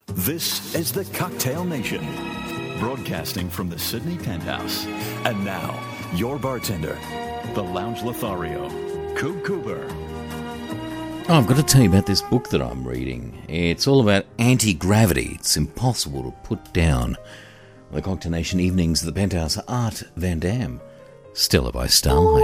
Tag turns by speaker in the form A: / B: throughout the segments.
A: This is the Cocktail Nation, broadcasting from the Sydney Penthouse. And now, your bartender, the Lounge Lothario, Coop Cooper.
B: Oh, I've got to tell you about this book that I'm reading. It's all about anti-gravity. It's impossible to put down. The Cocktail Nation evenings at the Penthouse, Art Van Dam, Stella by Starlight.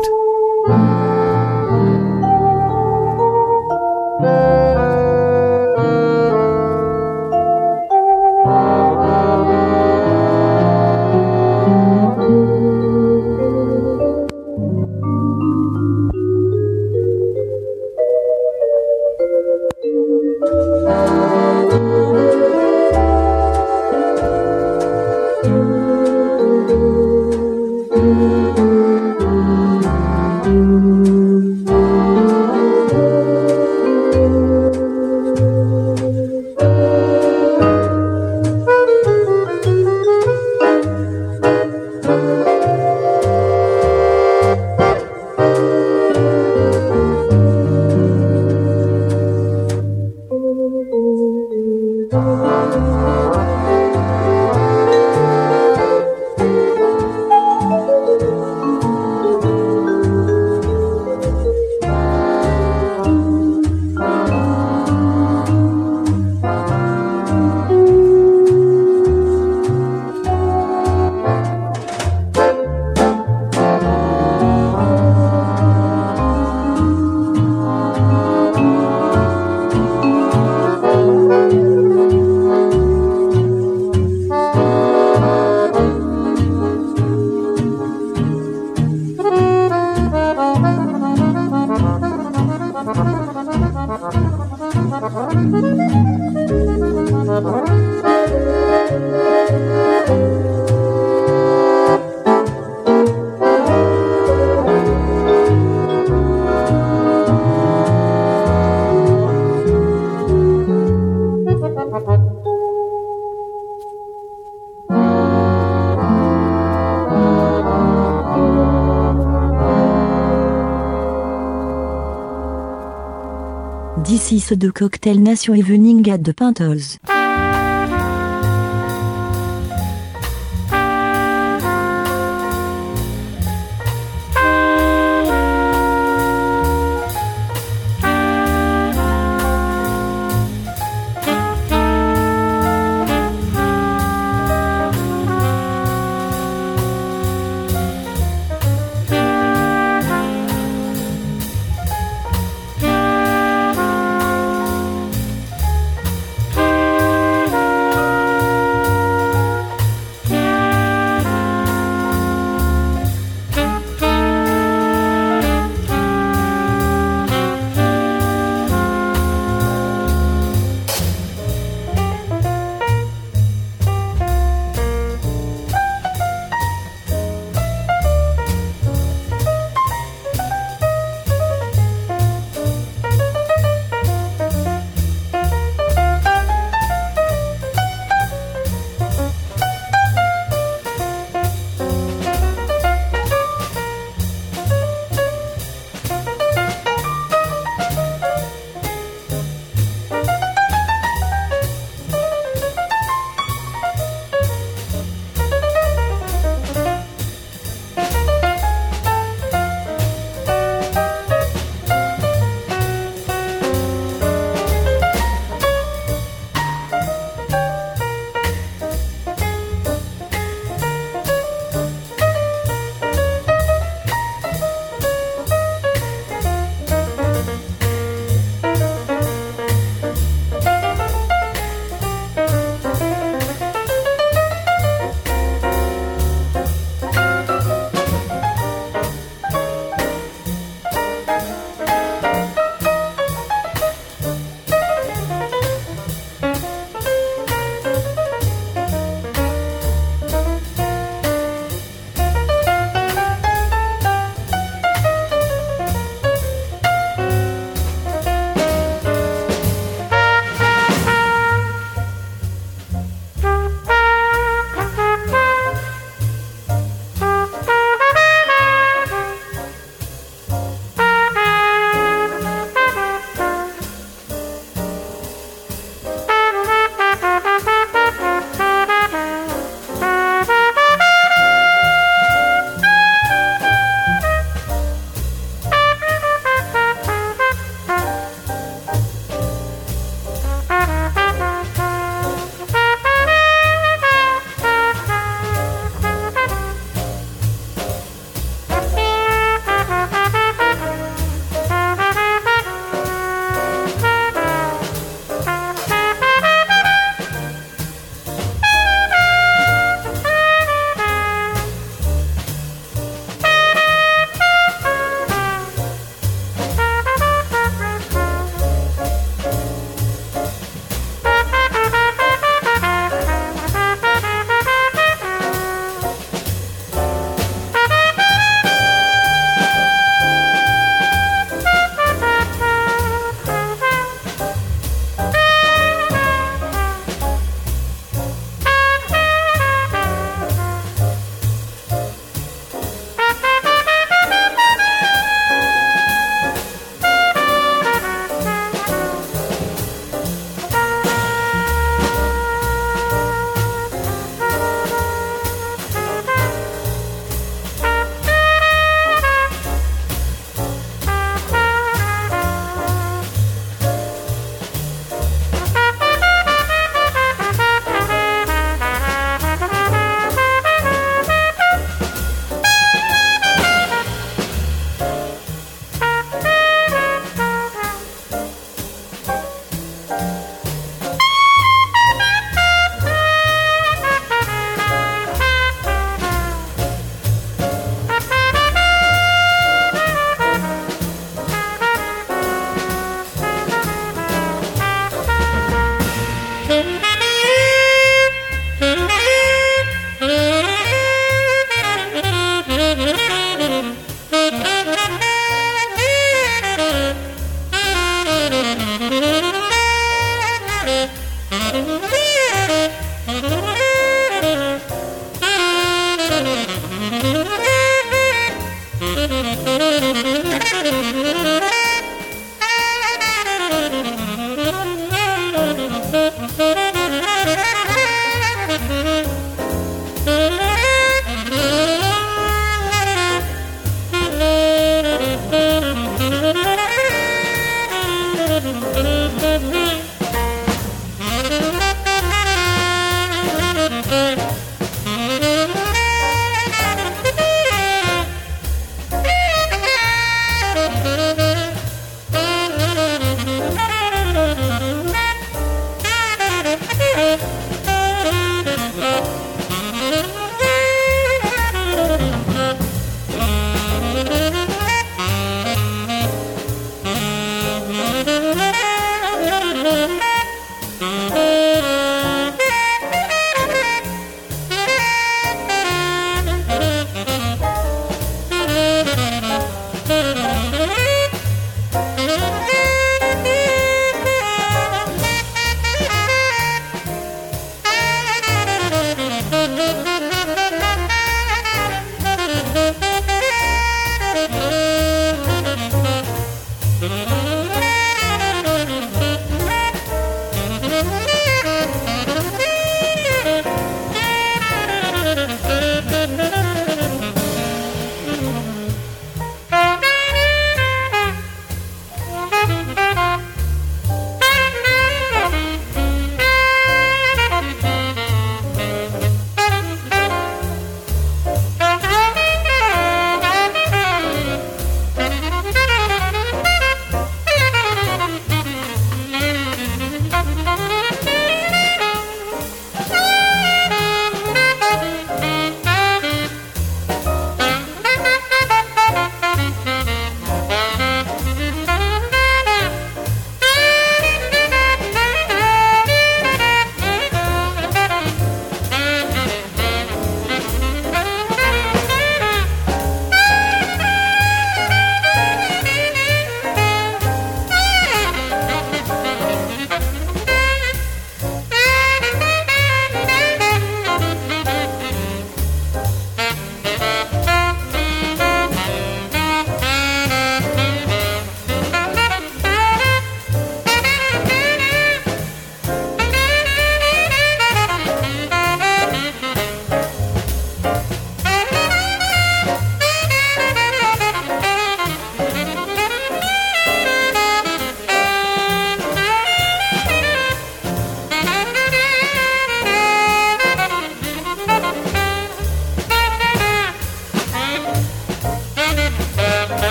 C: D'ici ceux de Cocktail Nation Evening at the Penthouse.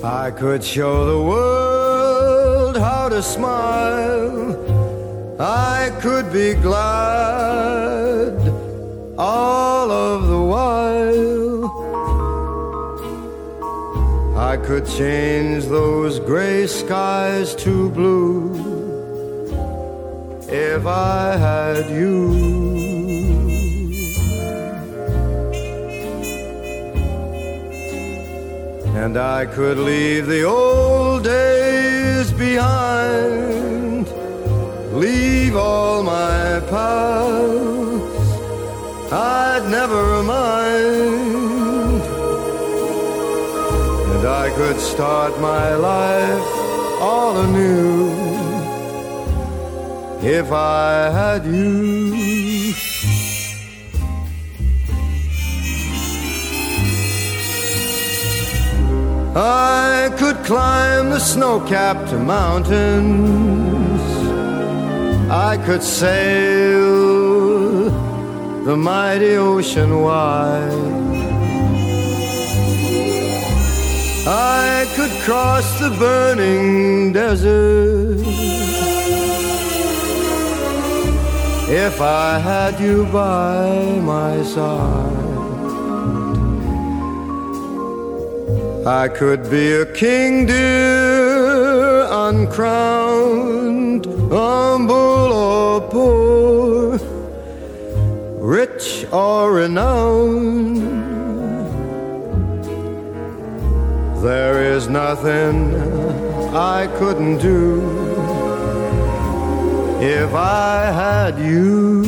D: I could show the world how to smile. I could be glad all of the while. I could change those gray skies to blue if I had you. And I could leave the old days behind, leave all my past, I'd never mind. And I could start my life all anew if I had you. I could climb the snow-capped mountains, I could sail the mighty ocean wide, I could cross the burning desert if I had you by my side. I could be a king, dear, uncrowned, humble or poor, rich or renowned. There is nothing I couldn't do if I had you.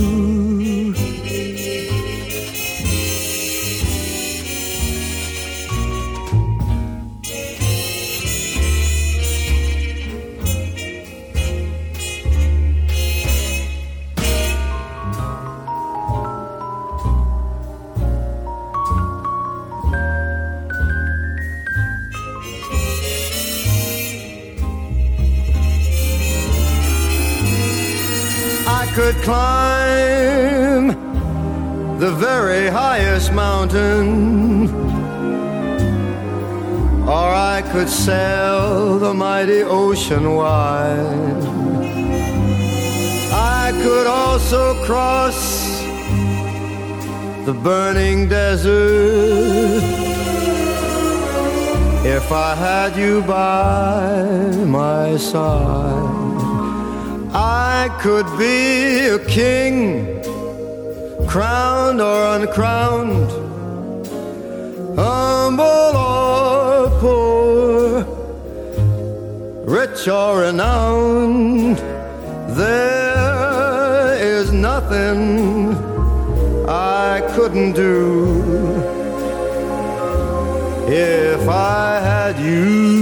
D: I could climb the very highest mountain, or I could sail the mighty ocean wide. I could also cross the burning desert if I had you by my side. I could be a king, crowned or uncrowned, humble or poor, rich or renowned. There is nothing I couldn't do if I had you.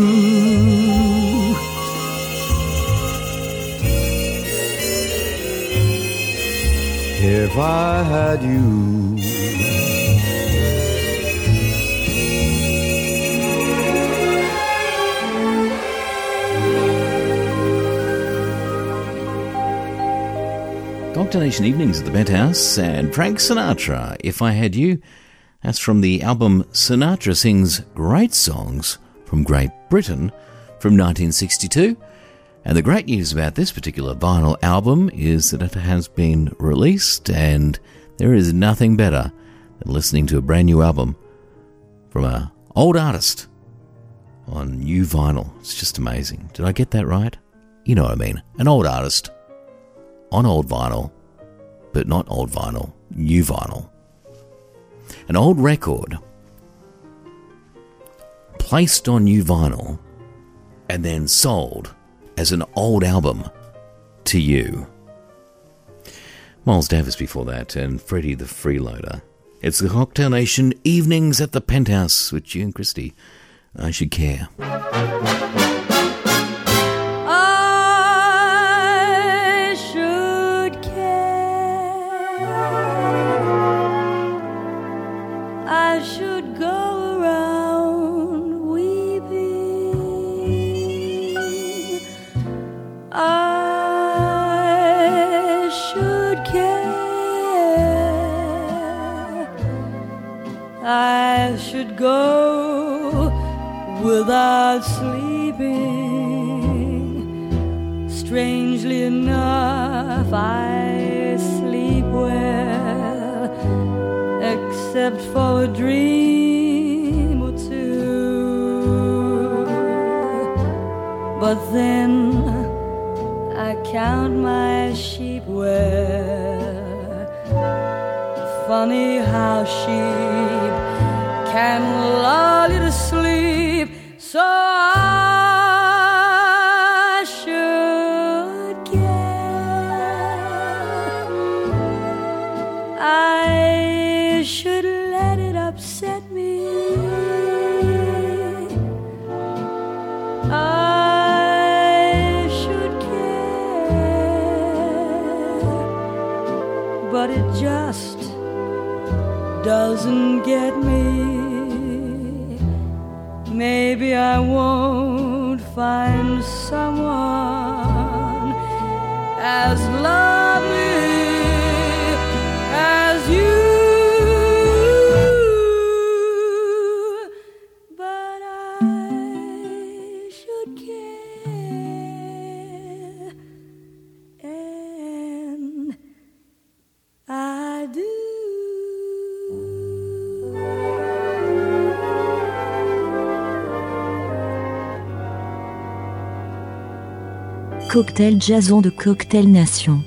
D: If I had you.
B: Nocturnation Evenings at the Penthouse and Frank Sinatra, If I Had You. That's from the album Sinatra Sings Great Songs from Great Britain from 1962. And the great news about this particular vinyl album is that it has been released, and there is nothing better than listening to a brand new album from an old artist on new vinyl. It's just amazing. Did I get that right? You know what I mean. An old artist on old vinyl, but not old vinyl, new vinyl. An old record placed on new vinyl and then sold as an old album to you. Miles Davis before that, and Freddie the Freeloader. It's the Cocktail Nation Evenings at the Penthouse with you and Christy. I Should Care.
E: I should care. I should go around weeping. I should care. I should go without sleeping. Strangely enough, I sleep well, except for a dream or two. But then I count my sheep well. Funny how sheep can lull you to sleep. So I should care. I should let it upset me. I should care. But it just doesn't get me. Maybe I won't find someone as lovely as you. But I should care, and I do.
C: Cocktail Jason de Cocktail Nation.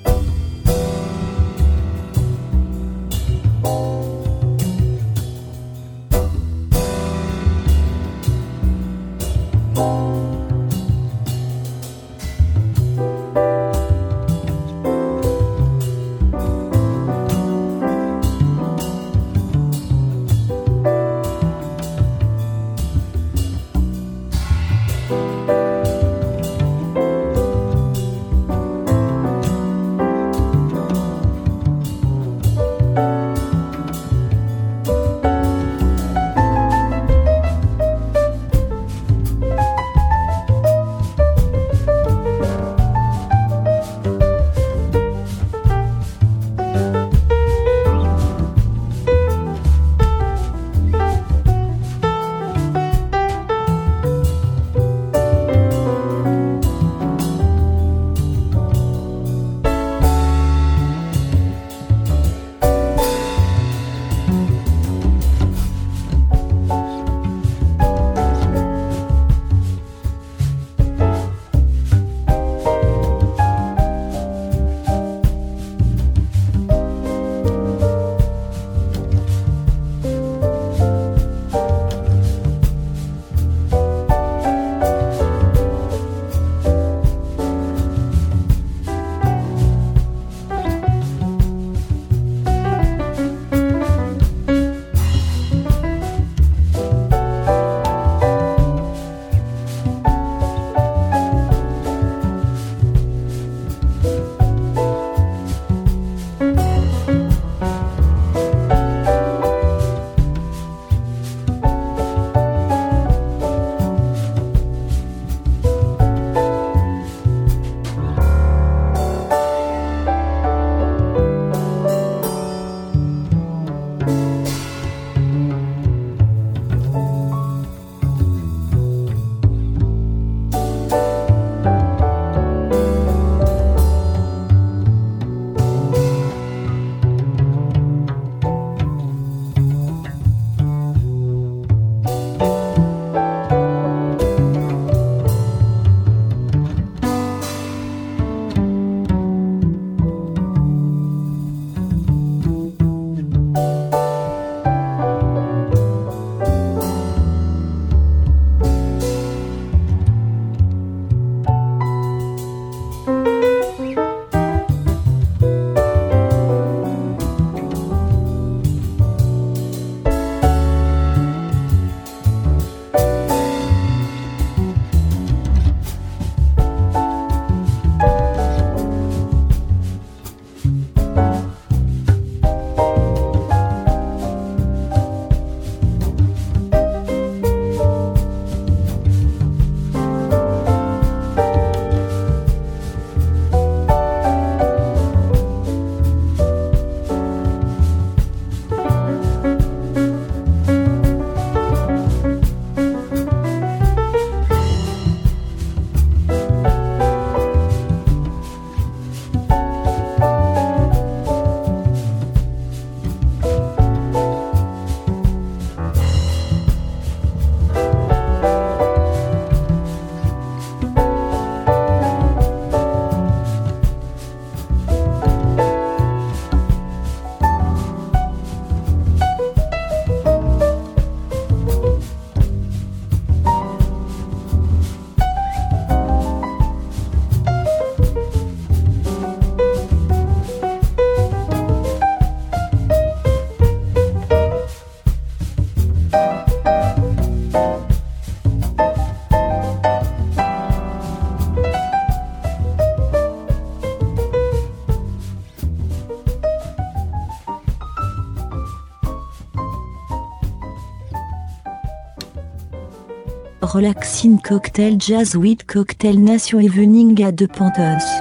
C: Relaxing Cocktail Jazz with Cocktail Nation Evening at the Penthouse.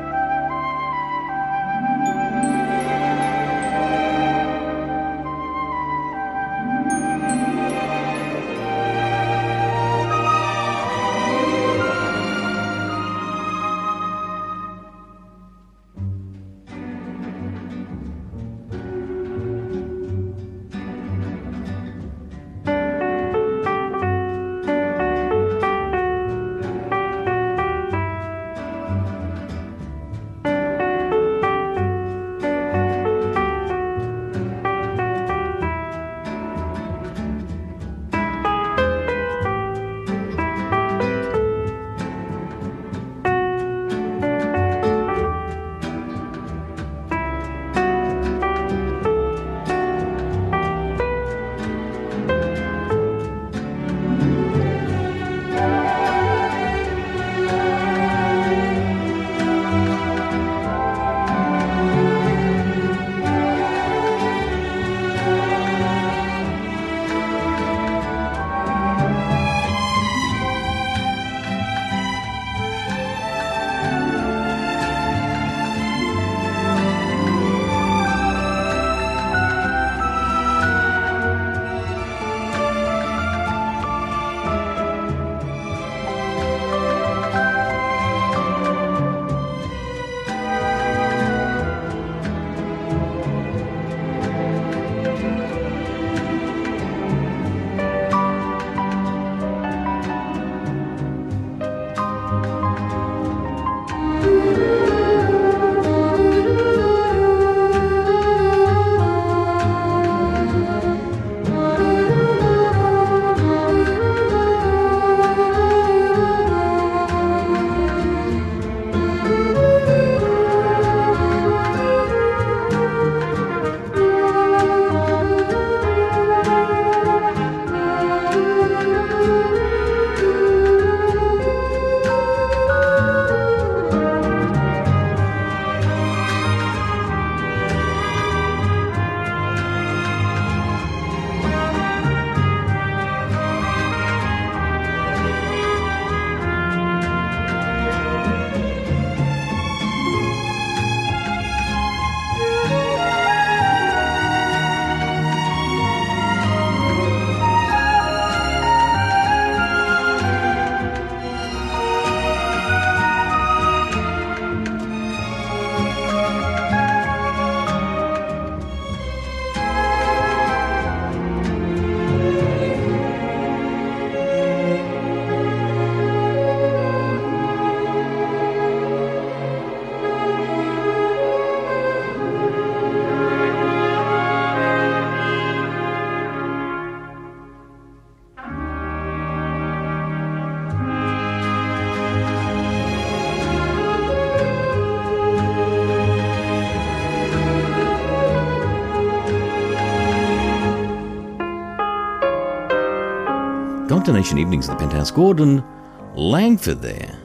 B: Cocktail Evenings at the Penthouse. Gordon Langford there.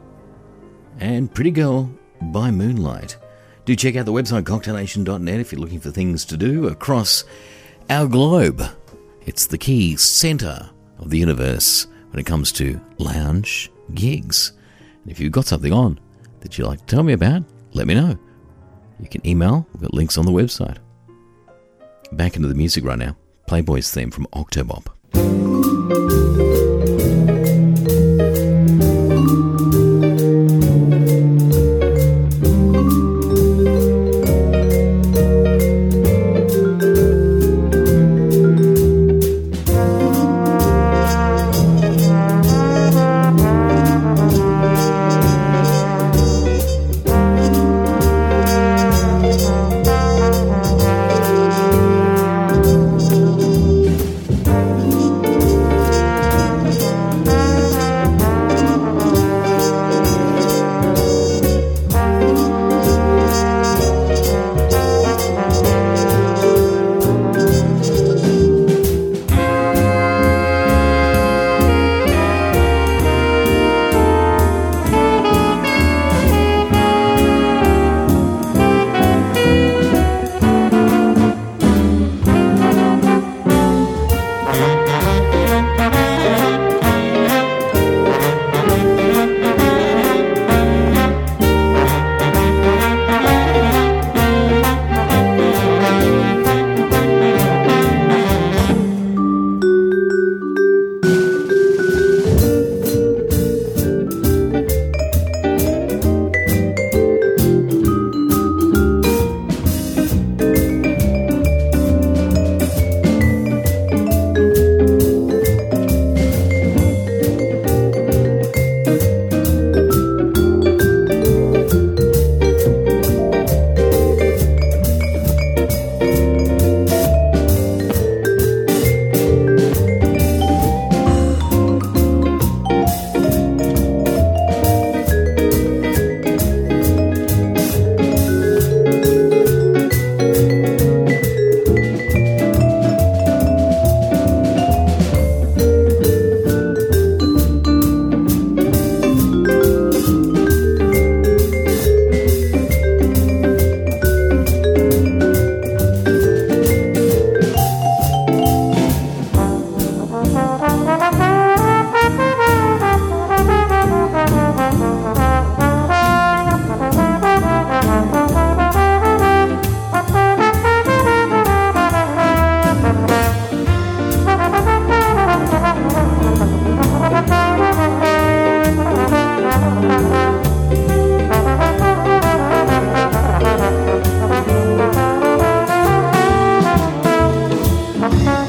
B: And Pretty Girl by Moonlight. Do check out the website cocktailnation.net if you're looking for things to do across our globe. It's the key centre of the universe when it comes to lounge gigs. And if you've got something on that you'd like to tell me about, let me know. You can email. We've got links on the website. Back into the music right now. Playboy's theme from Octobop.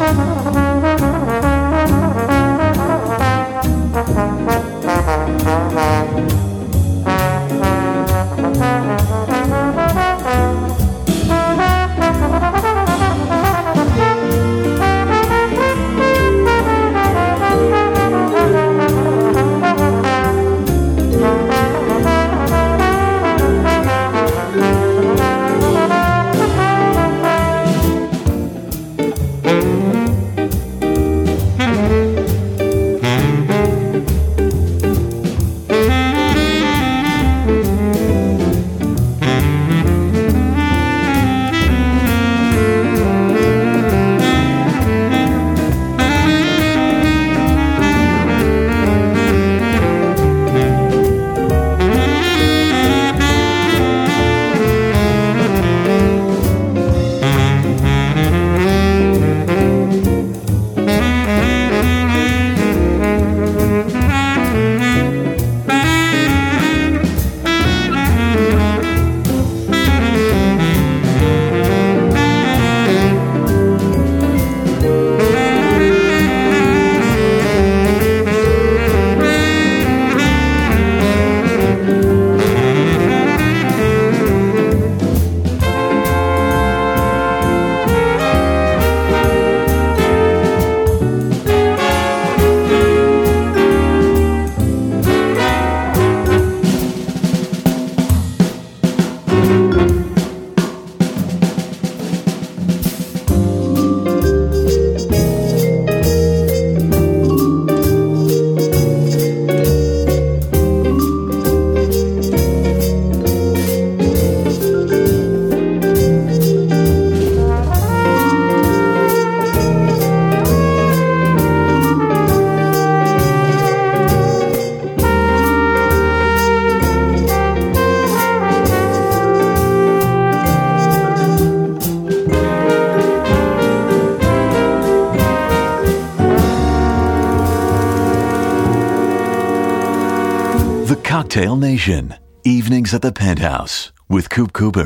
A: Cocktail Nation, evenings at the Penthouse with Coop Cooper.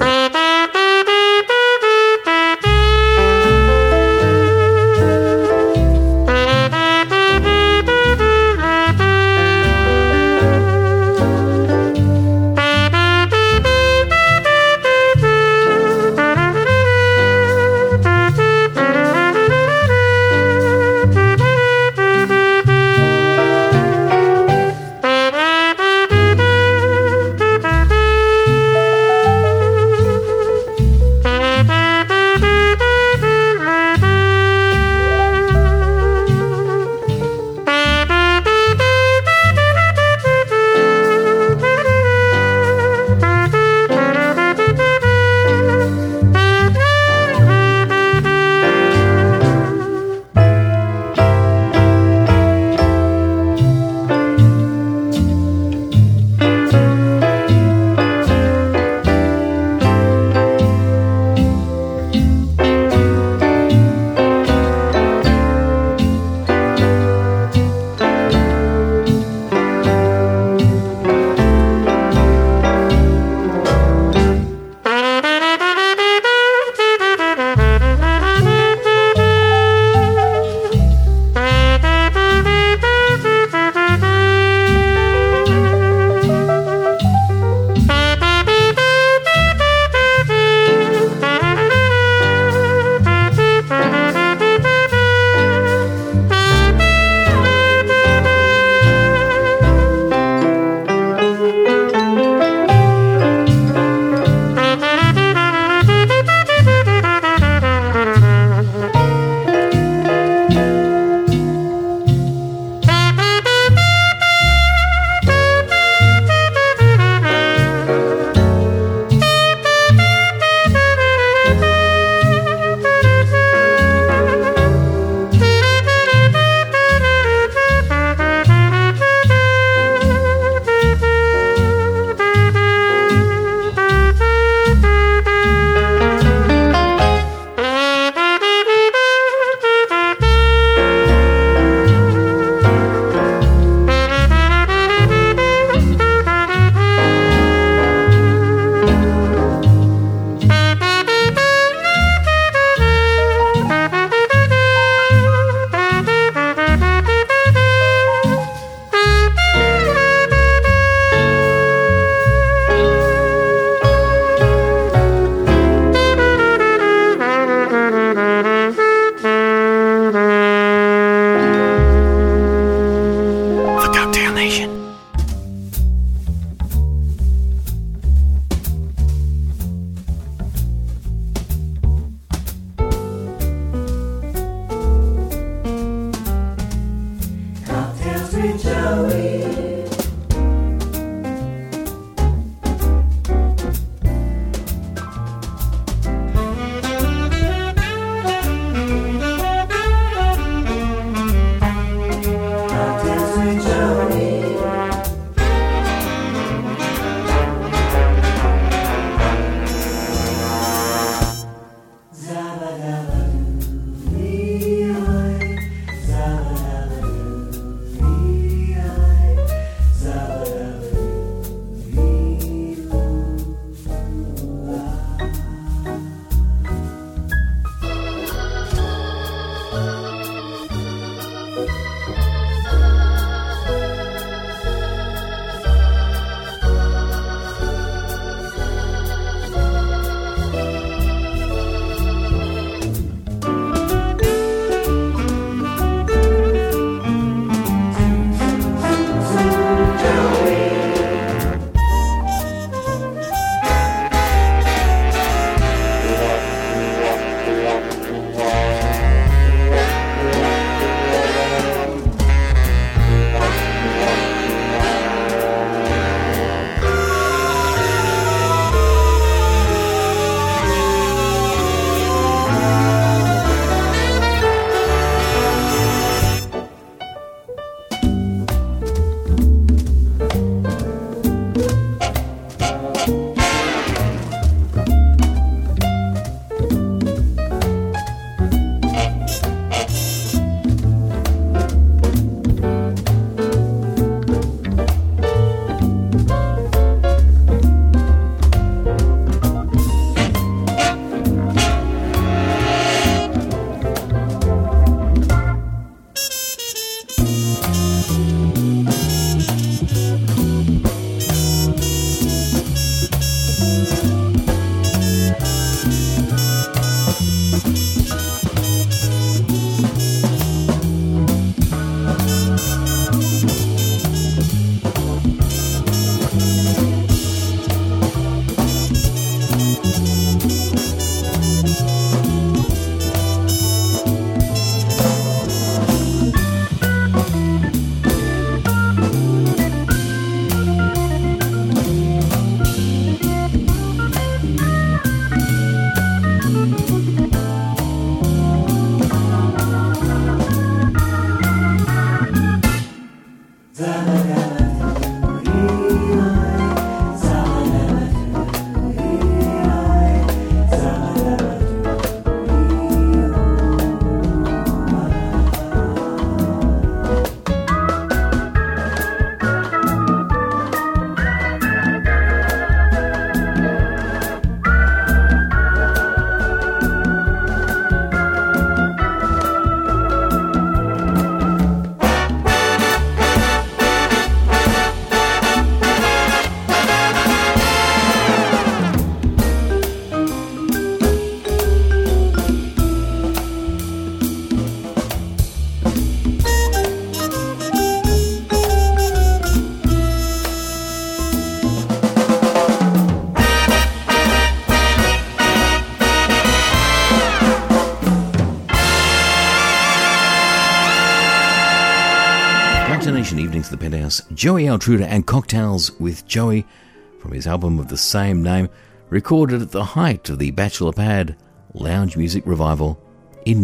B: Evenings at the Penthouse, Joey Altruda and Cocktails with Joey from his album of the same name, recorded at the height of the Bachelor Pad lounge music revival in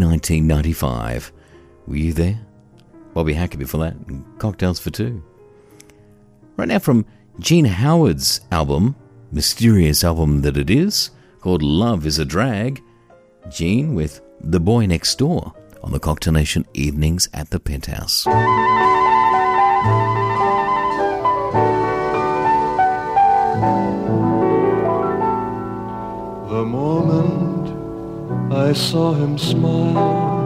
B: 1995. Were you there? Bobby Hacker before that, and Cocktails for Two. Right now from Gene Howard's album, mysterious album that it is, called Love is a Drag, Gene with The Boy Next Door on the Cocktail Nation Evenings at the Penthouse.
F: The moment I saw him smile,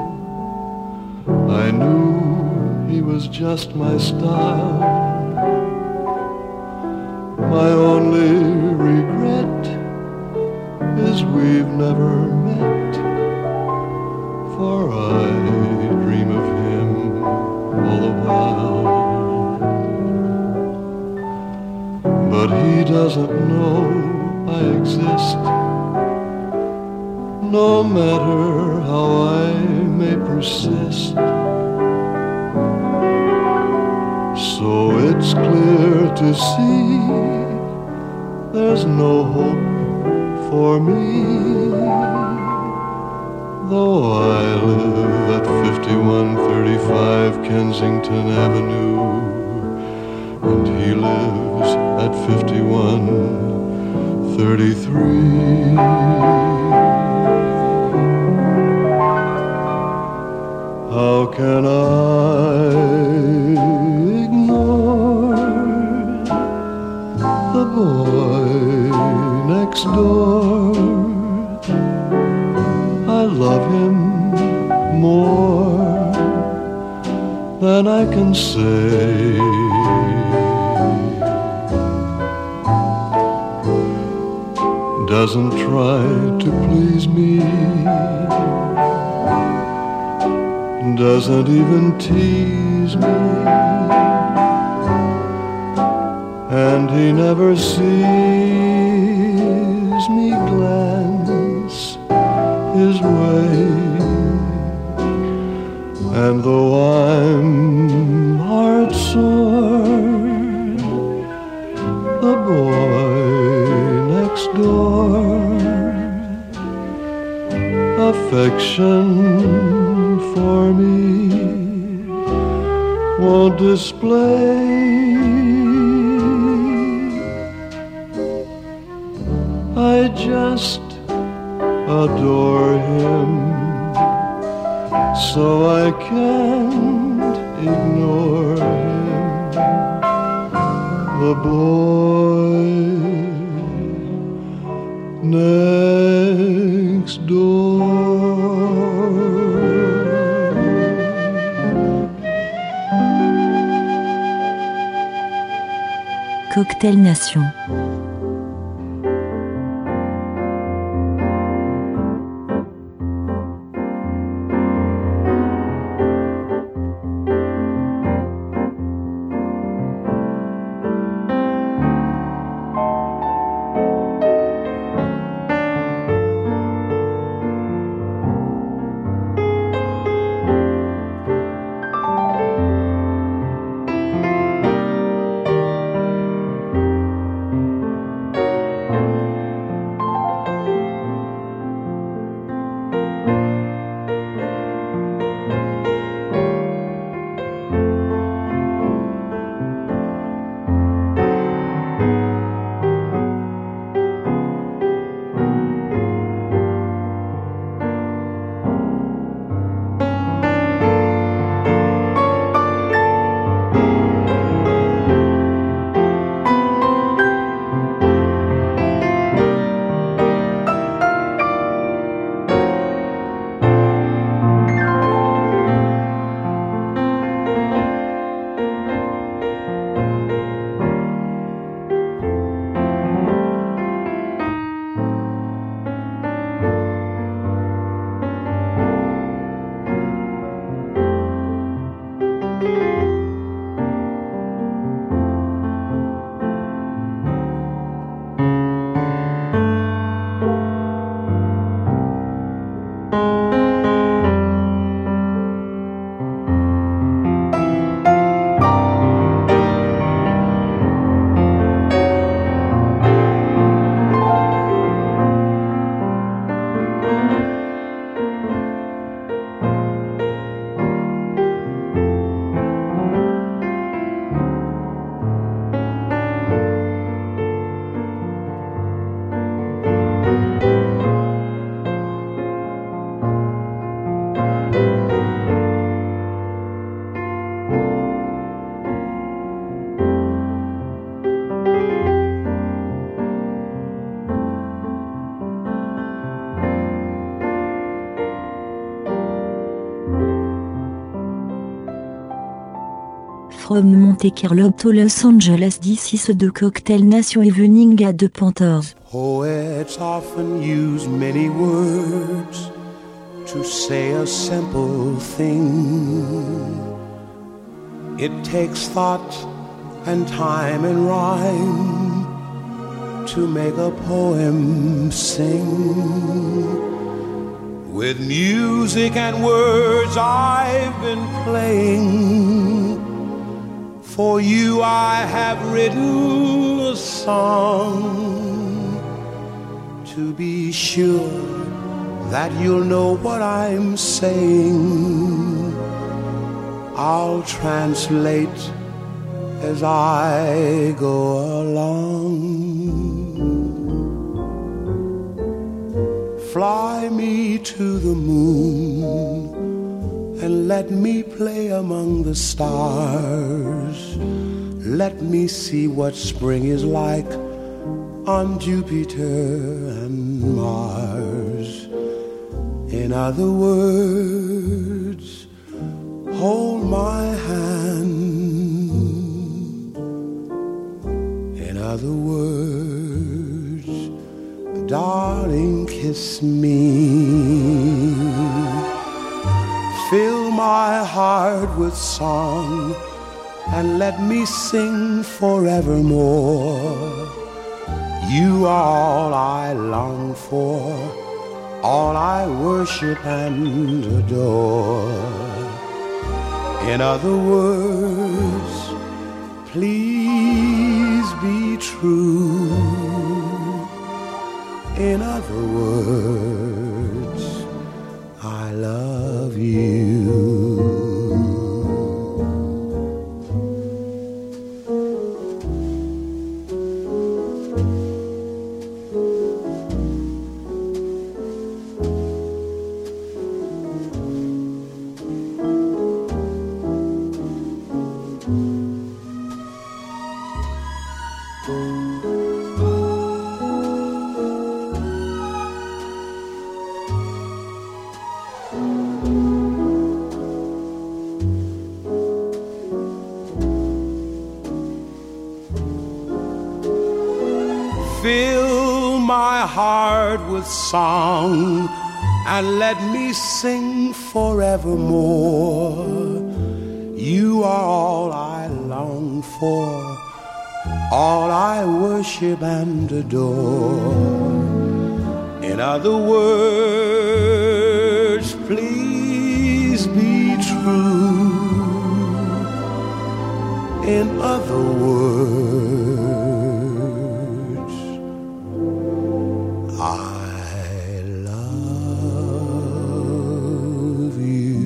F: I knew he was just my style. My only regret is we've never met, for I dream of him all the while. But he doesn't know I exist, no matter how I may persist. it's clear to see there's no hope for me. Though I live at 5135 Kensington Avenue, and he lives at 5133. How can I ignore the boy next door? I love him more than I can say. Doesn't try to please me, doesn't even tease me, and he never sees me glance his way. And though I'm heart sore, the boy next door, affection for me won't display. I just adore him, so I can't ignore him. The boy next door.
C: Cocktail Nation. From Monte Carlo to Los Angeles, this is the Cocktail Nation Evening at the Panthers.
G: Poets often use many words to say a simple thing. It takes thought and time and rhyme to make a poem sing. With music and words I've been playing For you I have written a song, to be sure that you'll know what I'm saying. I'll translate as I go along. Fly me to the moon and let me play among the stars. Let me see what spring is like on Jupiter and Mars. In other words, hold my hand. In other words, darling, kiss me. Fill my heart with song and let me sing forevermore. You are all I long for, all I worship and adore. In other words, please be true. In other words, I love you. Fill my heart with song and let me sing forevermore. You are all I long for, all I worship and adore. In other words, please be true. In other words, I love you.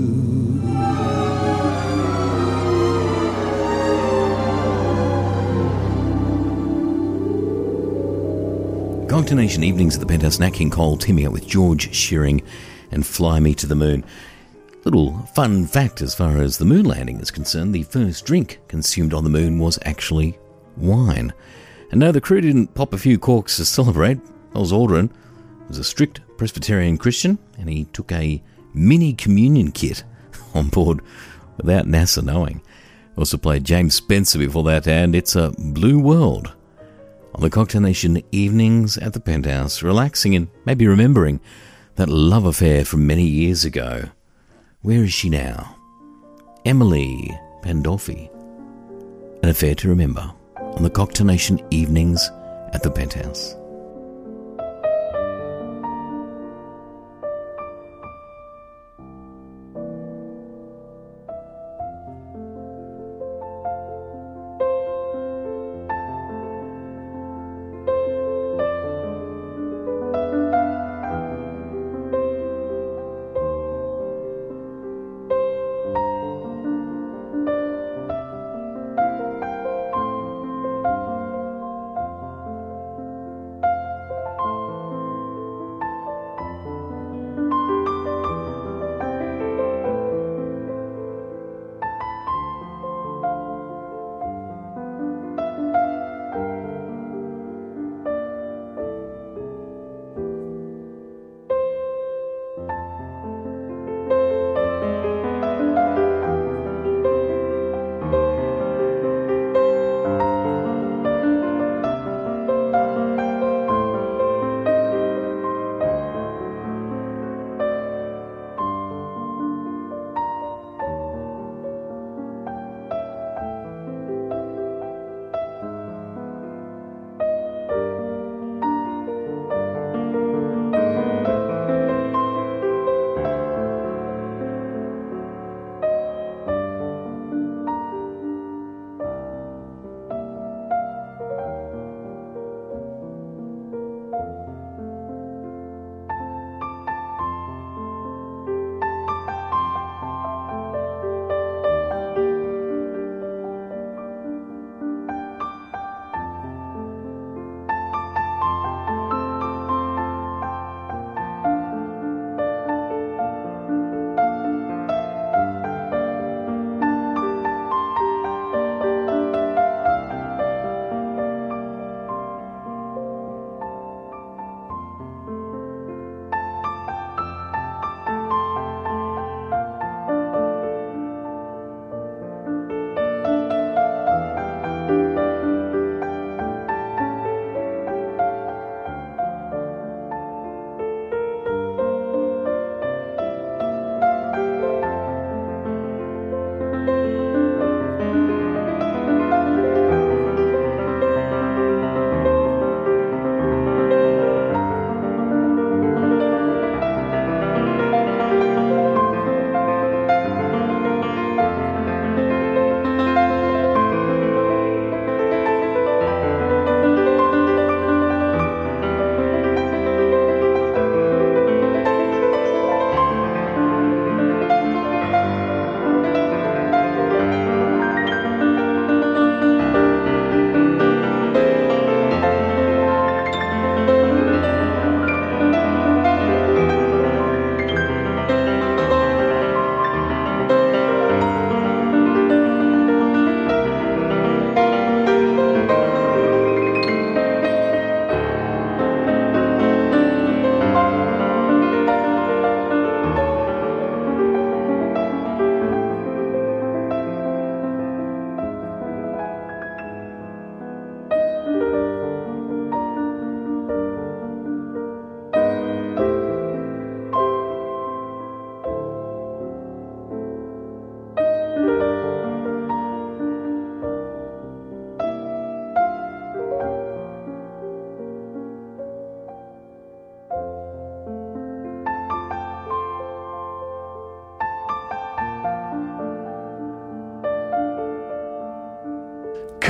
B: Cogtonation Evenings at the Penthouse. Nat King Cole teaming up with George Shearing and Fly Me to the Moon. Little fun fact as far as the moon landing is concerned, the first drink consumed on the moon was actually wine. And no, the crew didn't pop a few corks to celebrate. Buzz Aldrin was a strict Presbyterian Christian, and he took a mini communion kit on board without NASA knowing. Also played James Spencer before that, and It's a Blue World. On the Cogtonation Evenings at the Penthouse, relaxing and maybe remembering that love affair from many years ago. Where is she now? Emily Pandolfi. An affair to remember on the Cogtonation Evenings at the Penthouse.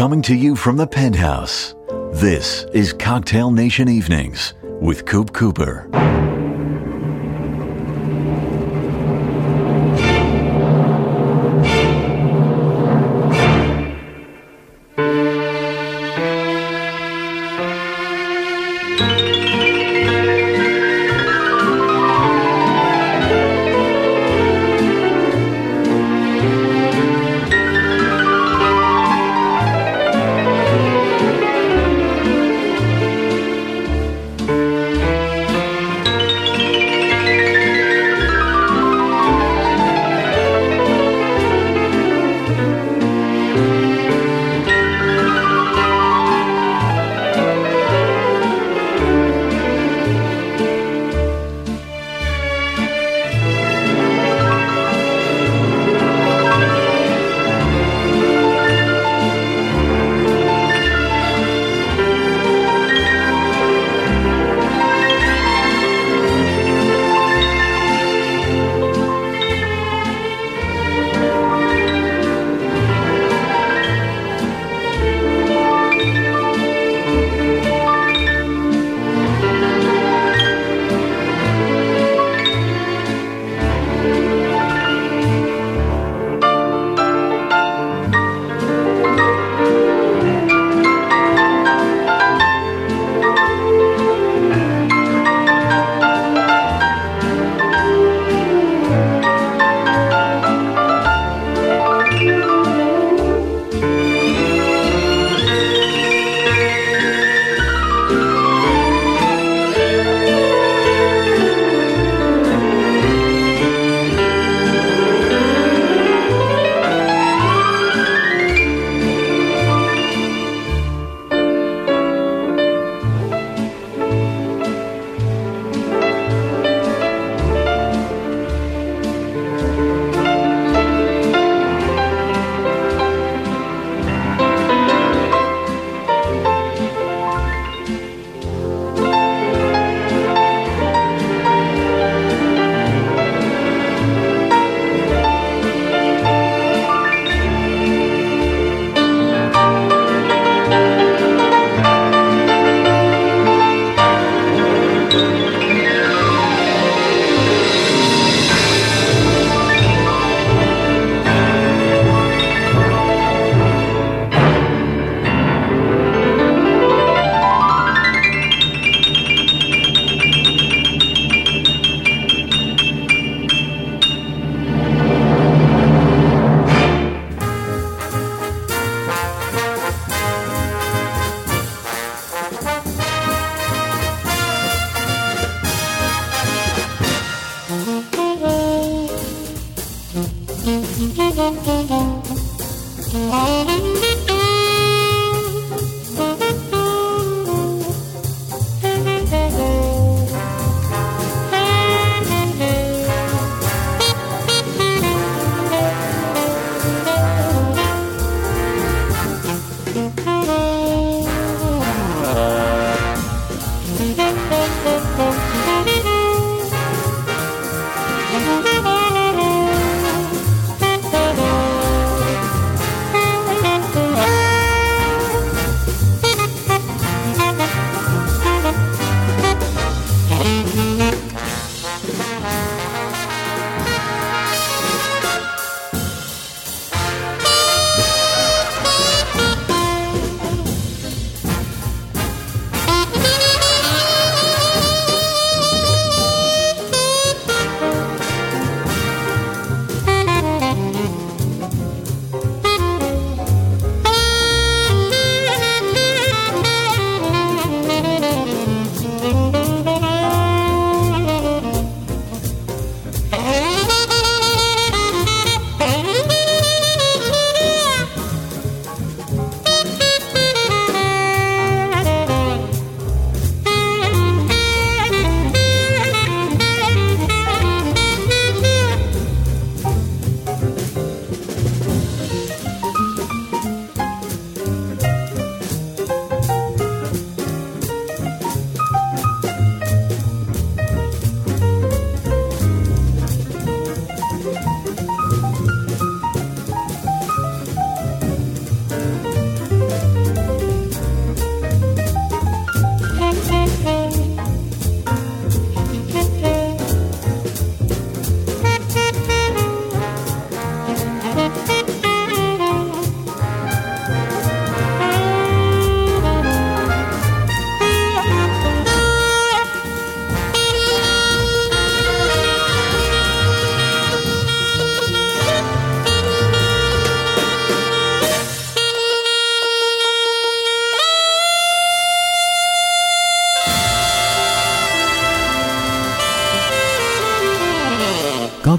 A: Coming to you from the Penthouse, this is Cocktail Nation Evenings with Coop Cooper.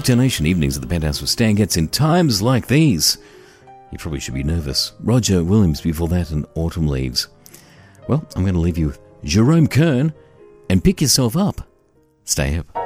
B: Cocktail Nation Evenings at the Penthouse with Stan Getz. In times like these, you probably should be nervous. Roger Williams before that, and Autumn Leaves. Well, I'm going to leave you with Jerome Kern and Pick Yourself Up. Stay up.